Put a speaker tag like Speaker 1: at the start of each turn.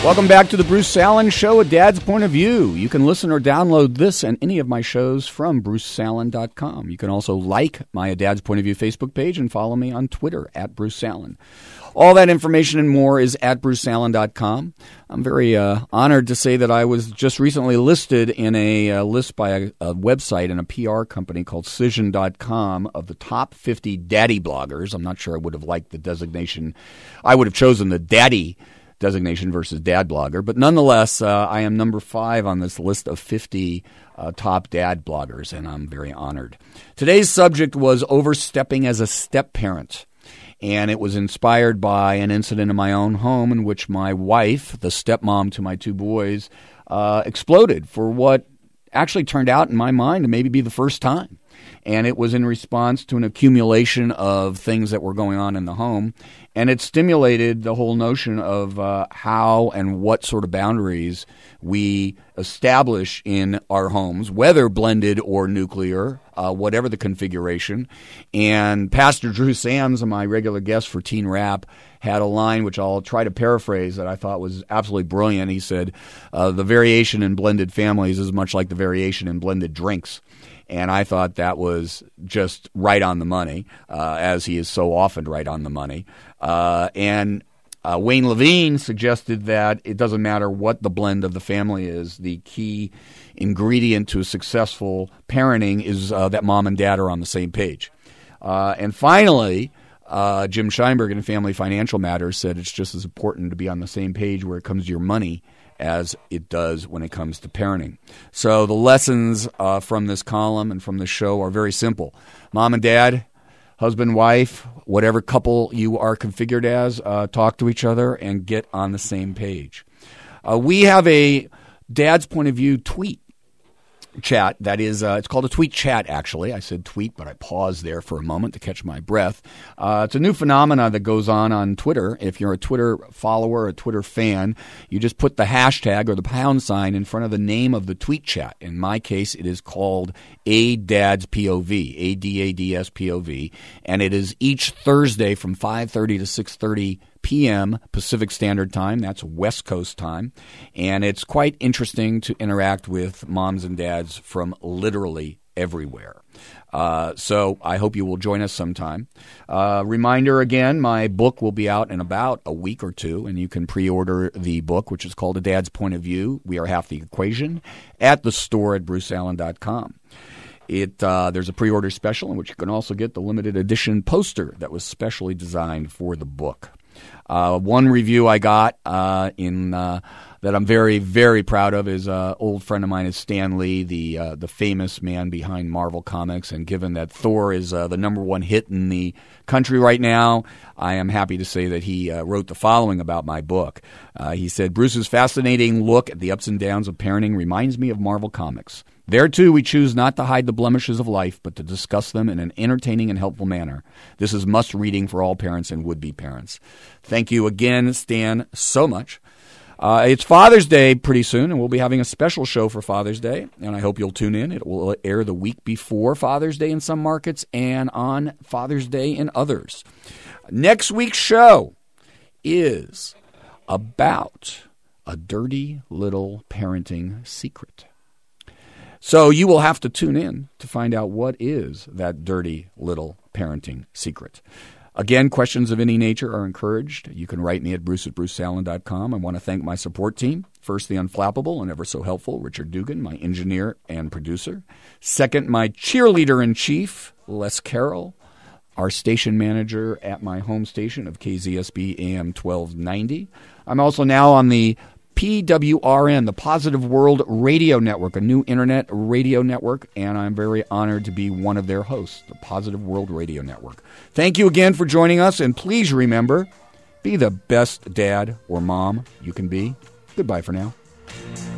Speaker 1: Welcome back to the Bruce Salen Show, A Dad's Point of View. You can listen or download this and any of my shows from brucesalen.com. You can also like my A Dad's Point of View Facebook page and follow me on Twitter at Bruce Salen. All that information and more is at brucesalen.com. I'm very honored to say that I was just recently listed in a list by a website and a PR company called Cision.com of the top 50 daddy bloggers. I'm not sure I would have liked the designation. I would have chosen the daddy designation versus dad blogger. But nonetheless, I am number 5 on this list of 50 top dad bloggers, and I'm very honored. Today's subject was overstepping as a step-parent, and it was inspired by an incident in my own home in which my wife, the stepmom to my 2 boys, exploded for what actually turned out in my mind to maybe be the first time. And it was in response to an accumulation of things that were going on in the home. And it stimulated the whole notion of how and what sort of boundaries we establish in our homes, whether blended or nuclear, whatever the configuration. And Pastor Drew Sams, my regular guest for Teen Rap, had a line which I'll try to paraphrase that I thought was absolutely brilliant. He said, the variation in blended families is much like the variation in blended drinks. And I thought that was just right on the money, as he is so often right on the money. And Wayne Levine suggested that it doesn't matter what the blend of the family is. The key ingredient to a successful parenting is that mom and dad are on the same page. And finally, Jim Scheinberg in Family Financial Matters said it's just as important to be on the same page where it comes to your money as it does when it comes to parenting. So the lessons from this column and from this show are very simple. Mom and dad, husband, wife, whatever couple you are configured as, talk to each other and get on the same page. We have a Dad's Point of View tweet chat that is, it's called a tweet chat, actually. I said tweet, but I paused there for a moment to catch my breath. It's a new phenomena that goes on Twitter. If you're a Twitter follower, a Twitter fan, you just put the hashtag or the pound sign in front of the name of the tweet chat. In my case, it is called A Dad's POV, A-D-A-D-S POV, and it is each Thursday from 5:30 to 6:30 p.m. Pacific Standard Time. That's West Coast time. And it's quite interesting to interact with moms and dads from literally everywhere. So I hope you will join us sometime. Reminder again, my book will be out in about a week or 2, and you can pre-order the book, which is called A Dad's Point of View, We Are Half the Equation, at the store at brucesalen.com. There's a pre-order special in which you can also get the limited edition poster that was specially designed for the book. One review I got that I'm very, very proud of is an old friend of mine is Stan Lee, the famous man behind Marvel Comics. And given that Thor is the number 1 hit in the country right now, I am happy to say that he wrote the following about my book. He said, Bruce's fascinating look at the ups and downs of parenting reminds me of Marvel Comics. There, too, we choose not to hide the blemishes of life, but to discuss them in an entertaining and helpful manner. This is must-reading for all parents and would-be parents. Thank you again, Stan, so much. It's Father's Day pretty soon, and we'll be having a special show for Father's Day, and I hope you'll tune in. It will air the week before Father's Day in some markets and on Father's Day in others. Next week's show is about a dirty little parenting secret. So you will have to tune in to find out what is that dirty little parenting secret. Again, questions of any nature are encouraged. You can write me at bruce@brucesalen.com. I want to thank my support team. First, the unflappable and ever so helpful Richard Dugan, my engineer and producer. Second, my cheerleader-in-chief, Les Carroll, our station manager at my home station of KZSB AM 1290. I'm also now on the PWRN, the Positive World Radio Network, a new internet radio network, and I'm very honored to be one of their hosts, the Positive World Radio Network. Thank you again for joining us, and please remember, be the best dad or mom you can be. Goodbye for now.